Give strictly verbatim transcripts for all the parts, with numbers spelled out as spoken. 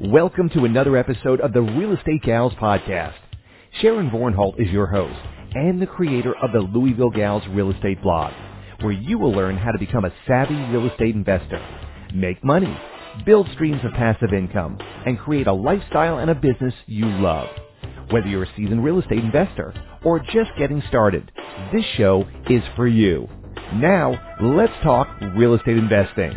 Welcome to another episode of the Real Estate Gals podcast. Sharon Vornholt is your host and the creator of the Louisville Gals Real Estate blog, where you will learn how to become a savvy real estate investor, make money, build streams of passive income, and create a lifestyle and a business you love. Whether you're a seasoned real estate investor or just getting started, this show is for you. Now, let's talk real estate investing.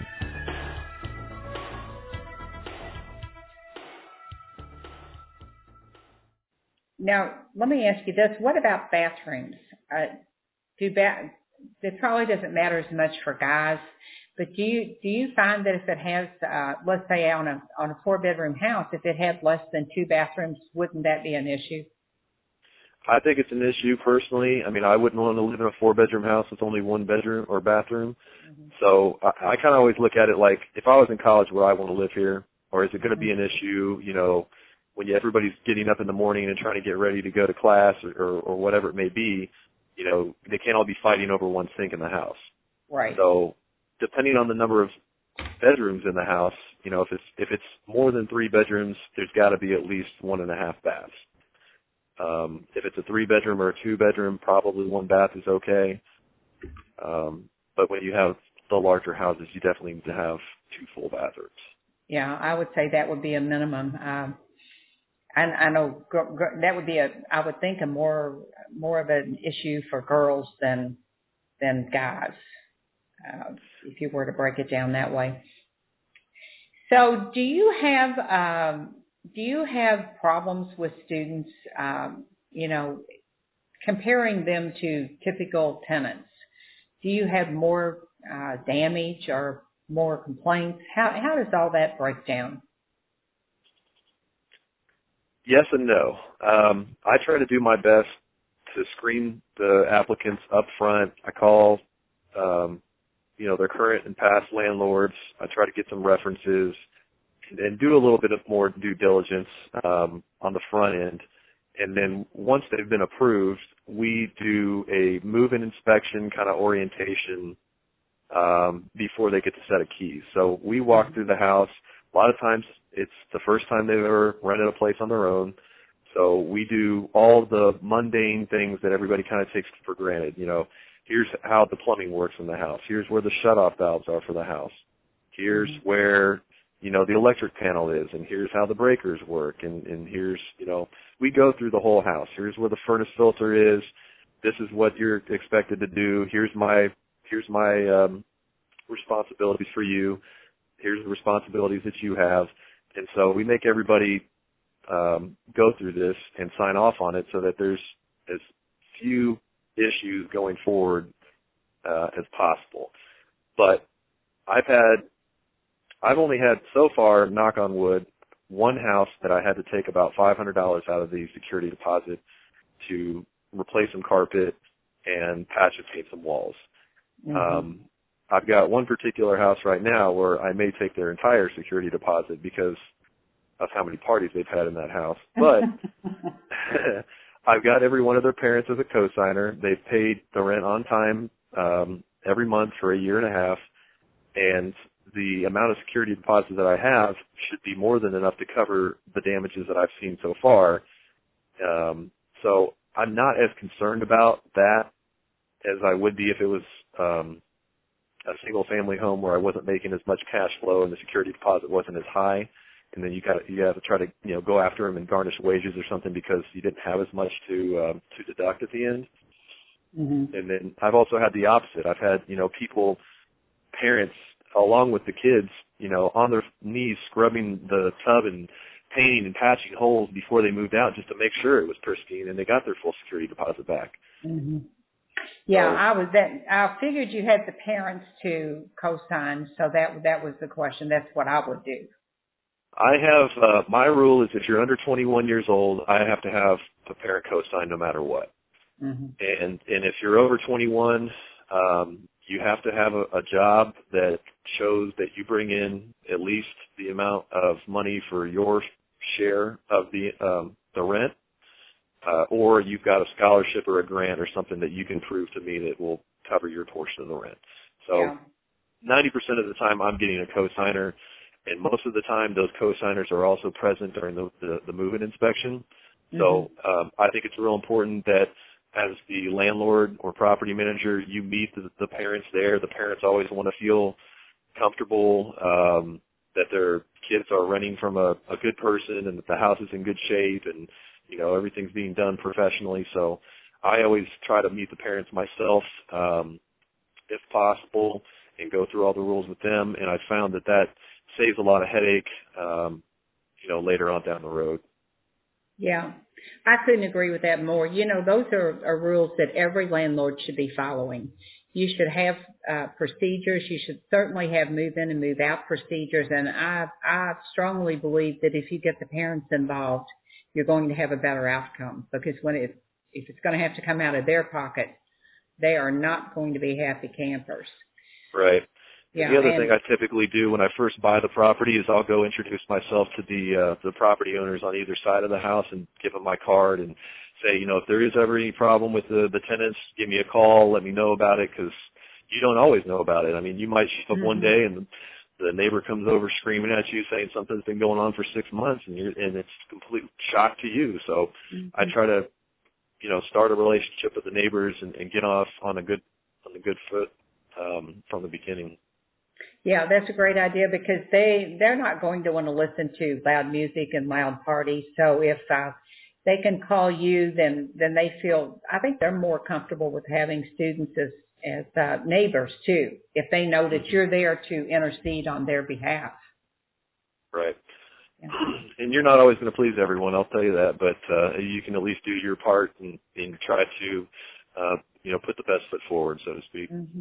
Now, let me ask you this. What about bathrooms? Uh, do ba- it probably doesn't matter as much for guys, but do you do you find that if it has, uh, let's say on a on a four bedroom house, if it had less than two bathrooms, wouldn't that be an issue? I think it's an issue personally. I mean, I wouldn't want to live in a four bedroom house with only one bedroom or bathroom. Mm-hmm. So I, I kind of always look at it like, if I was in college, would I want to live here, or is it going to be an issue? You know, when everybody's getting up in the morning and trying to get ready to go to class or, or, or whatever it may be, you know, they can't all be fighting over one sink in the house. Right. So depending on the number of bedrooms in the house, you know, if it's if it's more than three bedrooms, there's got to be at least one and a half baths. Um, if it's a three bedroom or a two bedroom, probably one bath is okay. Um, but when you have the larger houses, you definitely need to have two full bathrooms. Yeah, I would say that would be a minimum. Um, I, I know gr- gr- that would be a, I would think a more, more of an issue for girls than, than guys, uh, if you were to break it down that way. So do you have, um, do you have problems with students, um, you know, comparing them to typical tenants? Do you have more, uh, damage or more complaints? How, how does all that break down? Yes and no. Um, I try to do my best to screen the applicants up front. I call, um, you know, their current and past landlords. I try to get some references and, and do a little bit of more due diligence um, on the front end. And then once they've been approved, we do a move-in inspection kind of orientation um, before they get the set of keys. So we walk through the house. A lot of times it's the first time they've ever rented a place on their own. So we do all the mundane things that everybody kind of takes for granted. You know, here's how the plumbing works in the house. Here's where the shutoff valves are for the house. Here's mm-hmm. where, you know, the electric panel is, and here's how the breakers work. And, and here's, you know, we go through the whole house. Here's where the furnace filter is. This is what you're expected to do. Here's my, here's my um, responsibilities for you. Here's the responsibilities that you have. And so we make everybody um, go through this and sign off on it so that there's as few issues going forward uh, as possible. But I've had, I've only had so far, knock on wood, one house that I had to take about five hundred dollars out of the security deposit to replace some carpet and patch and paint some walls. Mm-hmm. Um, I've got one particular house right now where I may take their entire security deposit because of how many parties they've had in that house. But I've got every one of their parents as a co-signer. They've paid the rent on time um, every month for a year and a half, and the amount of security deposit that I have should be more than enough to cover the damages that I've seen so far. Um, so I'm not as concerned about that as I would be if it was um, a single-family home where I wasn't making as much cash flow and the security deposit wasn't as high, and then you got you have to try to you know go after them and garnish wages or something because you didn't have as much to um, to deduct at the end. Mm-hmm. And then I've also had the opposite. I've had you know people, parents, along with the kids, you know, on their knees scrubbing the tub and painting and patching holes before they moved out just to make sure it was pristine, and they got their full security deposit back. Mm-hmm. Yeah, I was that. I figured you had the parents to co-sign, so that that was the question. That's what I would do. I have uh, my rule is if you're under twenty-one years old, I have to have a parent co-sign no matter what. Mm-hmm. And and if you're over twenty-one, um, you have to have a, a job that shows that you bring in at least the amount of money for your share of the um, the rent. Uh, or you've got a scholarship or a grant or something that you can prove to me that will cover your portion of the rent. So yeah. ninety percent of the time I'm getting a co-signer, and most of the time those co-signers are also present during the, the, the move-in inspection. Mm-hmm. So um, I think it's real important that as the landlord or property manager, you meet the, the parents there. The parents always want to feel comfortable um, that their kids are renting from a, a good person and that the house is in good shape and, you know, everything's being done professionally. So I always try to meet the parents myself um, if possible and go through all the rules with them. And I found that that saves a lot of headache, um, you know, later on down the road. Yeah, I couldn't agree with that more. You know, those are, are rules that every landlord should be following. You should have uh, procedures. You should certainly have move-in and move-out procedures. And I, I strongly believe that if you get the parents involved, you're going to have a better outcome, because when it, if it's going to have to come out of their pocket, they are not going to be happy campers. Right. Yeah, the other and, thing I typically do when I first buy the property is I'll go introduce myself to the uh, the property owners on either side of the house and give them my card and say, you know, if there is ever any problem with the, the tenants, give me a call, let me know about it, because you don't always know about it. I mean, you might show up mm-hmm. one day and the neighbor comes over screaming at you saying something's been going on for six months and you're, and it's a complete shock to you. So mm-hmm. I try to, you know, start a relationship with the neighbors and, and get off on a good on a good foot um, from the beginning. Yeah, that's a great idea, because they, they're not going to want to listen to loud music and loud parties. So if uh, they can call you, then, then they feel, I think they're more comfortable with having students as, as uh, neighbors too, if they know that you're there to intercede on their behalf. Right. Yeah. And you're not always going to please everyone, I'll tell you that, but uh, you can at least do your part and, and try to, uh, you know, put the best foot forward, so to speak. Mm-hmm.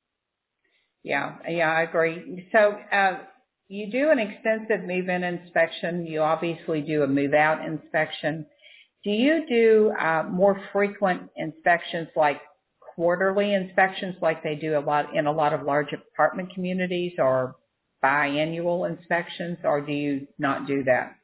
Yeah, yeah, I agree. So uh, you do an extensive move-in inspection. You obviously do a move-out inspection. Do you do uh, more frequent inspections, like quarterly inspections, like they do a lot in a lot of large apartment communities, or biannual inspections, or do you not do that?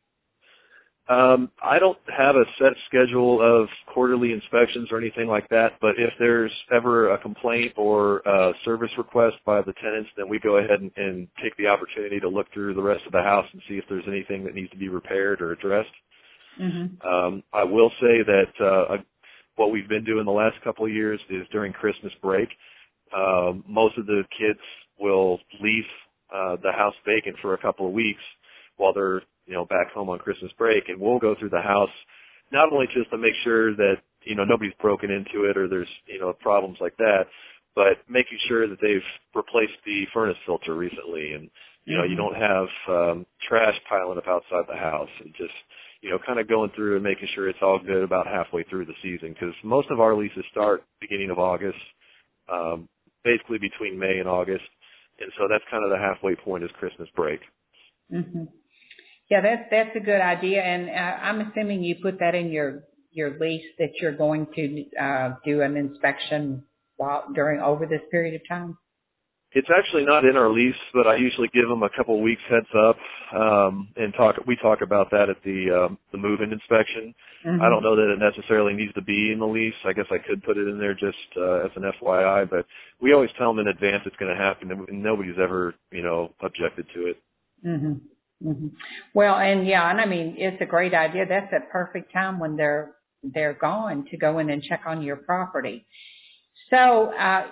Um, I don't have a set schedule of quarterly inspections or anything like that, but if there's ever a complaint or a service request by the tenants, then we go ahead and, and take the opportunity to look through the rest of the house and see if there's anything that needs to be repaired or addressed. Mm-hmm. Um, I will say that uh, what we've been doing the last couple of years is during Christmas break, um, most of the kids will leave uh, the house vacant for a couple of weeks while they're you know, back home on Christmas break, and we'll go through the house, not only just to make sure that, you know, nobody's broken into it or there's, you know, problems like that, but making sure that they've replaced the furnace filter recently and, you know, mm-hmm. you don't have um, trash piling up outside the house, and just, you know, kind of going through and making sure it's all good about halfway through the season, because most of our leases start beginning of August, um, basically between May and August, and so that's kind of the halfway point is Christmas break. Mm-hmm. Yeah, that's that's a good idea, and uh, I'm assuming you put that in your your lease that you're going to uh, do an inspection while during over this period of time. It's actually not in our lease, but I usually give them a couple of weeks heads up, um, and talk. We talk about that at the um, the move-in inspection. Mm-hmm. I don't know that it necessarily needs to be in the lease. I guess I could put it in there just uh, as an F Y I, but we always tell them in advance it's going to happen, and nobody's ever, you know, objected to it. Mm-hmm. Mm-hmm. Well, and yeah, and I mean, it's a great idea. That's a perfect time when they're they're gone to go in and check on your property. So uh,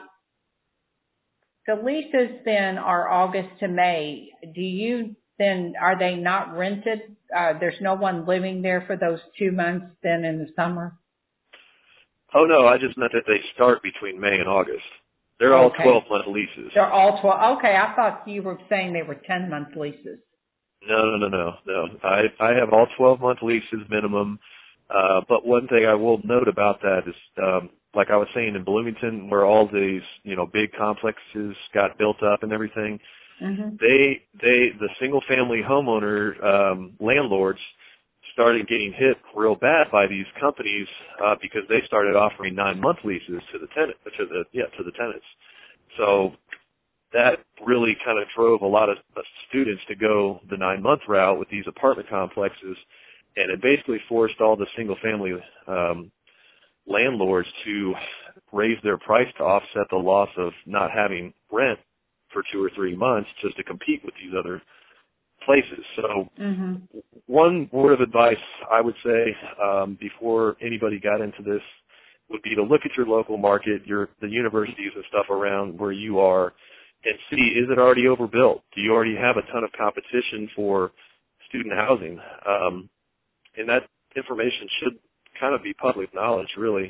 the leases then are August to May. Do you then, are they not rented? Uh, there's no one living there for those two months then in the summer? Oh, no, I just meant that they start between May and August. They're all okay. twelve-month leases. They're all twelve. Okay, I thought you were saying they were ten-month leases. No, no, no, no, no. I I have all twelve-month leases minimum. Uh, but one thing I will note about that is, um, like I was saying in Bloomington, where all these you know big complexes got built up and everything, mm-hmm. they they the single-family homeowner um, landlords started getting hit real bad by these companies uh, because they started offering nine-month leases to the tenant to the yeah to the tenants. So that really kind of drove a lot of students to go the nine-month route with these apartment complexes, and it basically forced all the single-family um, landlords to raise their price to offset the loss of not having rent for two or three months just to compete with these other places. So mm-hmm. one word of advice I would say um, before anybody got into this would be to look at your local market, your the universities and stuff around where you are, and see, is it already overbuilt? Do you already have a ton of competition for student housing? Um, and that information should kind of be public knowledge, really.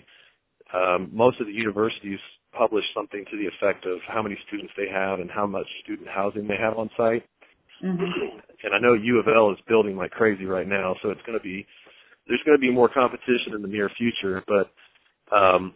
Um, most of the universities publish something to the effect of how many students they have and how much student housing they have on site. Mm-hmm. And I know U of L is building like crazy right now, so it's going to be there's going to be more competition in the near future. But um,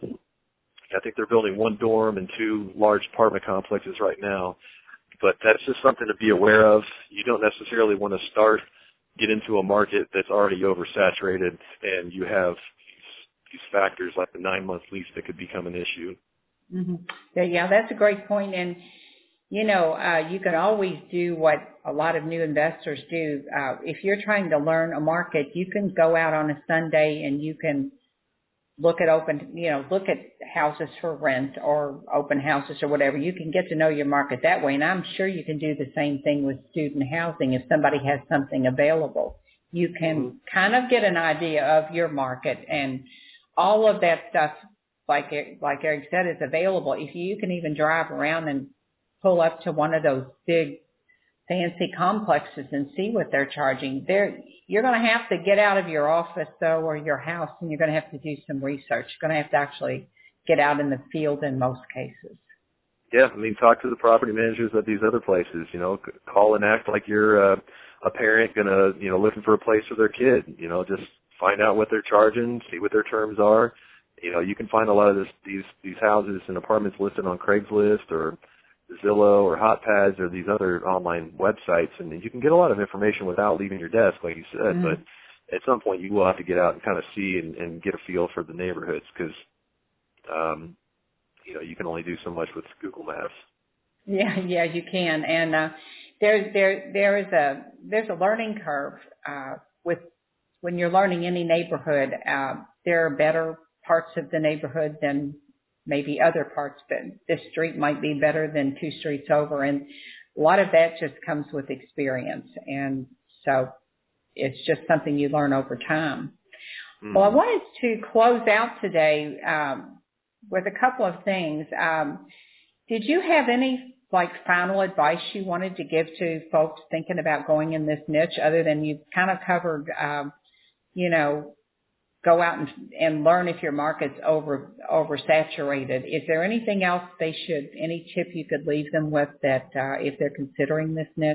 I think they're building one dorm and two large apartment complexes right now. But that's just something to be aware of. You don't necessarily want to start get into a market that's already oversaturated, and you have these, these factors like the nine-month lease that could become an issue. Mm-hmm. Yeah, yeah, that's a great point. And you know, uh, you can always do what a lot of new investors do. Uh, if you're trying to learn a market, you can go out on a Sunday and you can look at open, you know, look at houses for rent or open houses or whatever. You can get to know your market that way. And I'm sure you can do the same thing with student housing. If somebody has something available, you can mm-hmm. kind of get an idea of your market, and all of that stuff, like, like Eric said, is available. If you can even drive around and pull up to one of those big fancy complexes and see what they're charging. They're, you're going to have to get out of your office, though, or your house, and you're going to have to do some research. You're going to have to actually get out in the field in most cases. Yeah, I mean, talk to the property managers at these other places. You know, call and act like you're uh, a parent going to, you know, looking for a place for their kid. You know, just find out what they're charging, see what their terms are. You know, you can find a lot of this, these these houses and apartments listed on Craigslist or Zillow or HotPads or these other online websites, and you can get a lot of information without leaving your desk, like you said. Mm-hmm. But at some point, you will have to get out and kind of see and, and get a feel for the neighborhoods, because um, you know, you can only do so much with Google Maps. Yeah, yeah, you can, and uh, there there there is a there's a learning curve uh, with when you're learning any neighborhood. Uh, there are better parts of the neighborhood than maybe other parts, but this street might be better than two streets over. And a lot of that just comes with experience. And so it's just something you learn over time. Mm-hmm. Well, I wanted to close out today um, with a couple of things. Um, did you have any like final advice you wanted to give to folks thinking about going in this niche, other than you kind of covered, um, you know, go out and, and learn if your market's over oversaturated? Is there anything else they should, any tip you could leave them with that uh, if they're considering this niche?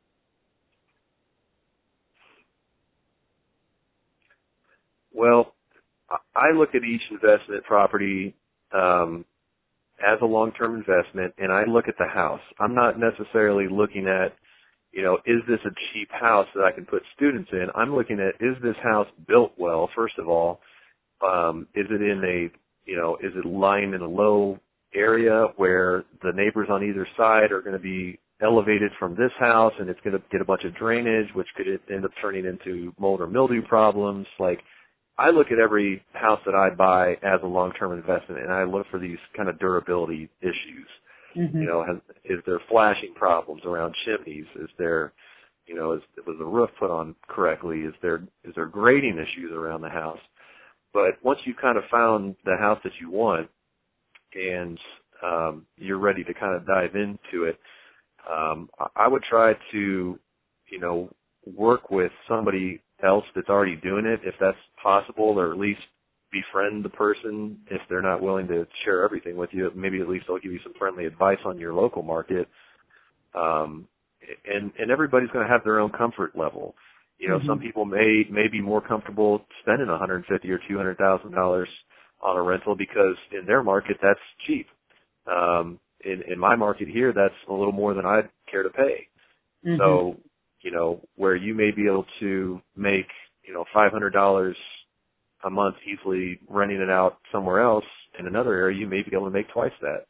Well, I look at each investment property um, as a long-term investment, and I look at the house. I'm not necessarily looking at, you know, is this a cheap house that I can put students in? I'm looking at, is this house built well, first of all? Um, is it in a, you know, is it lying in a low area where the neighbors on either side are going to be elevated from this house, and it's going to get a bunch of drainage, which could end up turning into mold or mildew problems? Like, I look at every house that I buy as a long-term investment, and I look for these kind of durability issues. Mm-hmm. You know, has, is there flashing problems around chimneys? Is there, you know, is, was the roof put on correctly? Is there is there grading issues around the house? But once you've kind of found the house that you want, and um, you're ready to kind of dive into it, um, I would try to, you know, work with somebody else that's already doing it, if that's possible, or at least befriend the person if they're not willing to share everything with you. Maybe at least they'll give you some friendly advice on your local market. Um, and, and everybody's going to have their own comfort level. You know, mm-hmm. some people may, may be more comfortable spending one hundred fifty thousand dollars or two hundred thousand dollars on a rental because in their market that's cheap. Um, in, in my market here, that's a little more than I'd care to pay. Mm-hmm. So, you know, where you may be able to make, you know, five hundred dollars a month easily renting it out somewhere else in another area, you may be able to make twice that.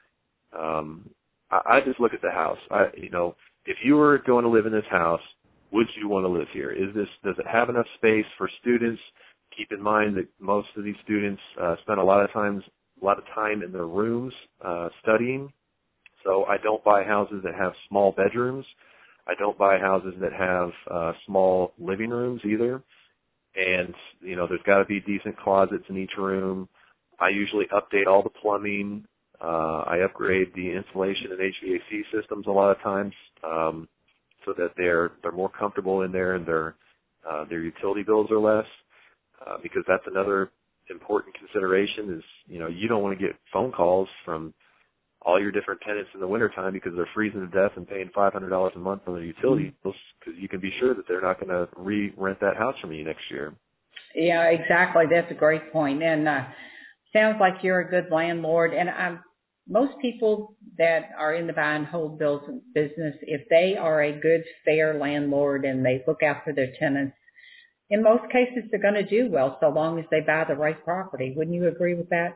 Um, I, I just look at the house. I, you know, if you were going to live in this house, would you want to live here? Is this, does it have enough space for students? Keep in mind that most of these students uh, spend a lot of times, a lot of time in their rooms uh, studying. So I don't buy houses that have small bedrooms. I don't buy houses that have uh, small living rooms either. And, you know, there's got to be decent closets in each room. I usually update all the plumbing. Uh, I upgrade the insulation and H V A C systems a lot of times um, so that they're they're more comfortable in there and their uh, their utility bills are less. Uh, because that's another important consideration is, you know, you don't want to get phone calls from all your different tenants in the wintertime because they're freezing to death and paying five hundred dollars a month on their utility bills because you can be sure that they're not going to re-rent that house from you next year. Yeah, exactly. That's a great point. And uh, sounds like you're a good landlord. And I'm, most people that are in the buy and hold bills business, if they are a good, fair landlord and they look out for their tenants, in most cases they're going to do well so long as they buy the right property. Wouldn't you agree with that?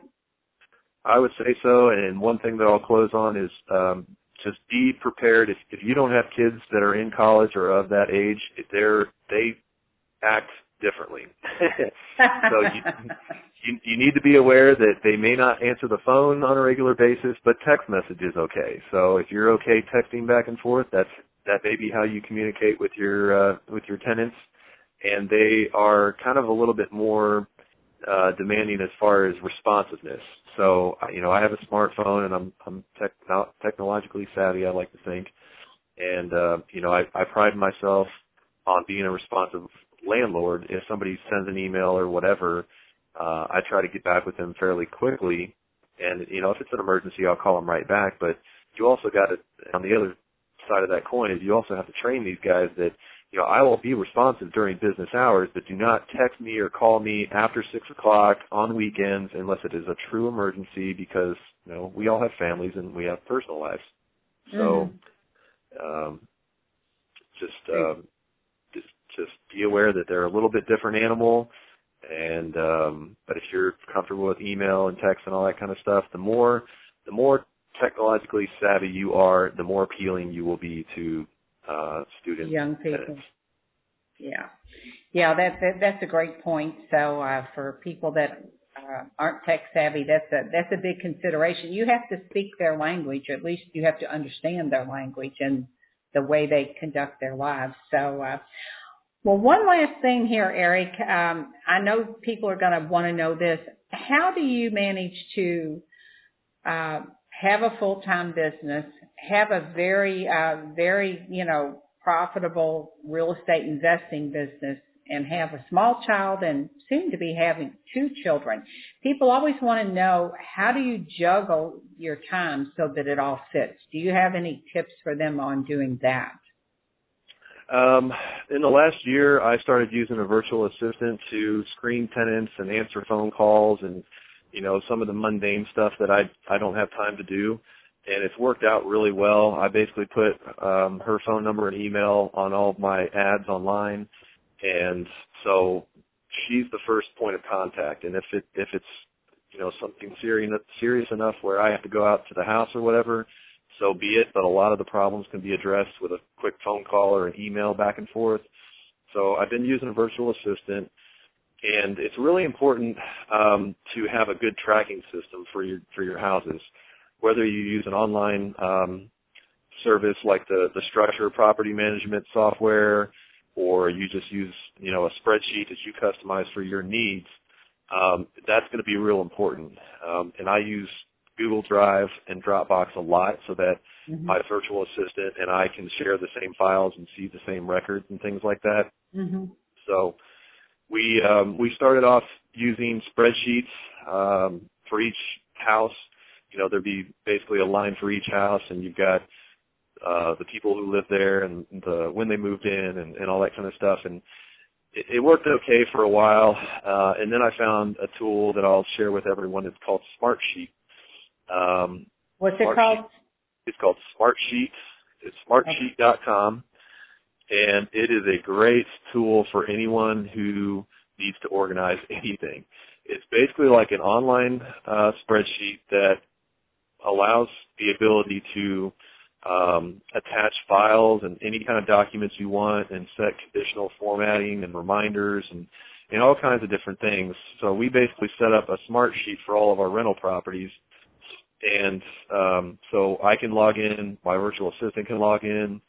I would say so. And one thing that I'll close on is um, just be prepared. If, if you don't have kids that are in college or of that age, if they're, they act differently. So you, you, you need to be aware that they may not answer the phone on a regular basis, but text message is okay. So if you're okay texting back and forth, that's that may be how you communicate with your uh, with your tenants. And they are kind of a little bit more uh, demanding as far as responsiveness. So you know, I have a smartphone and I'm I'm techno- technologically savvy, I like to think, and uh, you know, I, I pride myself on being a responsive landlord. If somebody sends an email or whatever, uh, I try to get back with them fairly quickly. And, you know, if it's an emergency, I'll call them right back. But you also got to, on the other side of that coin, is you also have to train these guys that, you know, I will be responsive during business hours, but do not text me or call me after six o'clock on weekends unless it is a true emergency because, you know, we all have families and we have personal lives. So, mm-hmm. um, just, um, Just, just be aware that they're a little bit different animal, and um, but if you're comfortable with email and text and all that kind of stuff, the more the more technologically savvy you are, the more appealing you will be to uh, students, young people. Tenants. Yeah, yeah, that, that that's a great point. So uh, for people that uh, aren't tech savvy, that's a that's a big consideration. You have to speak their language, or at least you have to understand their language and the way they conduct their lives. So, uh, well, one last thing here, Eric. Um, I know people are going to want to know this. How do you manage to uh, have a full-time business, have a very, uh, very, you know, profitable real estate investing business, and have a small child and soon to be having two children? People always want to know, how do you juggle your time so that it all fits? Do you have any tips for them on doing that? Um, in the last year, I started using a virtual assistant to screen tenants and answer phone calls and, you know, some of the mundane stuff that I, I don't have time to do. And it's worked out really well. I basically put um, her phone number and email on all of my ads online. And so she's the first point of contact. And if it if it's, you know, something serious serious enough where I have to go out to the house or whatever, so be it. But a lot of the problems can be addressed with a quick phone call or an email back and forth. So I've been using a virtual assistant, and it's really important um, to have a good tracking system for your for your houses, whether you use an online um, service like the the Structure property management software, or you just use, you know, a spreadsheet that you customize for your needs. Um, that's going to be real important. Um, and I use Google Drive and Dropbox a lot so that mm-hmm. my virtual assistant and I can share the same files and see the same records and things like that. Mm-hmm. So we um, we started off using spreadsheets um, for each house. You know, there'd be basically a line for each house, and you've got uh, the people who live there and the when they moved in and, and all that kind of stuff. And it, it worked okay for a while. Uh, and then I found a tool that I'll share with everyone. It's called Smartsheet. Um, What's it called? Sheet. It's called Smartsheet. It's smartsheet dot com. And it is a great tool for anyone who needs to organize anything. It's basically like an online uh, spreadsheet that allows the ability to um, attach files and any kind of documents you want and set conditional formatting and reminders and, and all kinds of different things. So we basically set up a Smartsheet for all of our rental properties. And um, so I can log in, my virtual assistant can log in,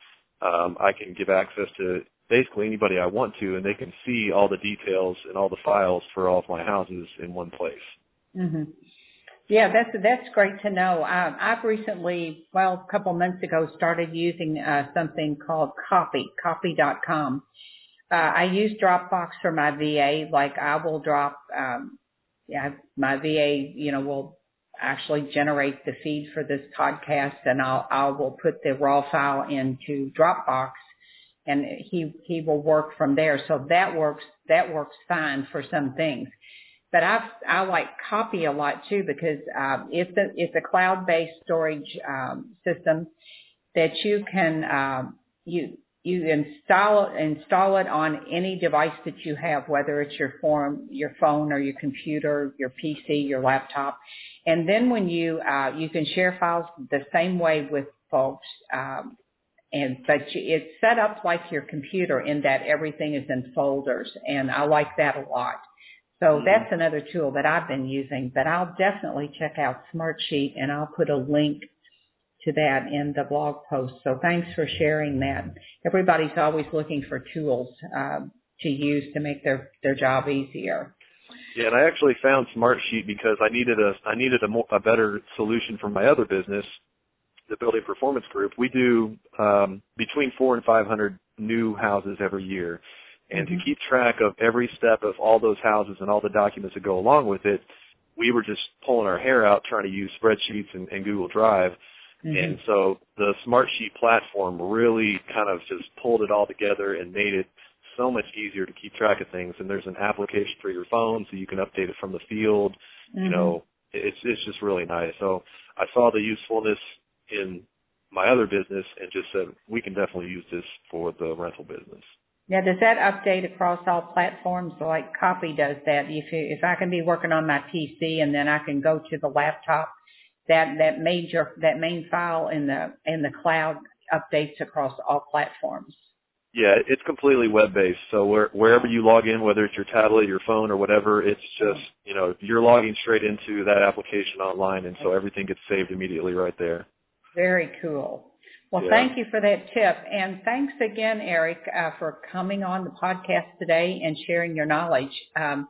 um, I can give access to basically anybody I want to, and they can see all the details and all the files for all of my houses in one place. Mm-hmm. Yeah, that's that's great to know. Um, I've recently, well, a couple months ago, started using uh, something called Copy, copy dot com. Uh, I use Dropbox for my V A. Like I will drop, um, yeah, my V A, you know, will actually generate the feed for this podcast, and I'll I will put the raw file into Dropbox, and he he will work from there. So that works that works fine for some things. But I I like Copy a lot too because um, it's a it's a cloud-based storage um, system that you can um, you you install install it on any device that you have, whether it's your phone your phone or your computer, your P C, your laptop, and then when you uh, you can share files the same way with folks. Um, and but you, it's set up like your computer in that everything is in folders, and I like that a lot. So that's another tool that I've been using, but I'll definitely check out Smartsheet, and I'll put a link to that in the blog post. So thanks for sharing that. Everybody's always looking for tools uh, to use to make their, their job easier. Yeah, and I actually found Smartsheet because I needed a I needed a, more, a better solution for my other business, the Building Performance Group. We do um, between four and five hundred new houses every year. And mm-hmm. to keep track of every step of all those houses and all the documents that go along with it, we were just pulling our hair out trying to use spreadsheets and, and Google Drive. Mm-hmm. And so the Smartsheet platform really kind of just pulled it all together and made it so much easier to keep track of things. And there's an application for your phone so you can update it from the field. Mm-hmm. You know, it's it's just really nice. So I saw the usefulness in my other business and just said we can definitely use this for the rental business. Now, does that update across all platforms? Like Copy does that. If if I can be working on my P C and then I can go to the laptop, that that major that main file in the in the cloud updates across all platforms. Yeah, it's completely web-based. So where, wherever you log in, whether it's your tablet, your phone, or whatever, it's just you know you're logging straight into that application online, and so everything gets saved immediately right there. Very cool. Well, yeah. Thank you for that tip. And thanks again, Eric, uh, for coming on the podcast today and sharing your knowledge. Um,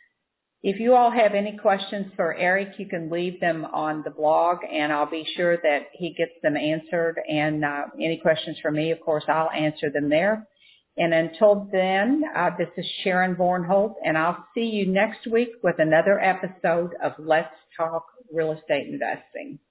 if you all have any questions for Eric, you can leave them on the blog, and I'll be sure that he gets them answered. And uh, any questions for me, of course, I'll answer them there. And until then, uh, this is Sharon Vornholt, and I'll see you next week with another episode of Let's Talk Real Estate Investing.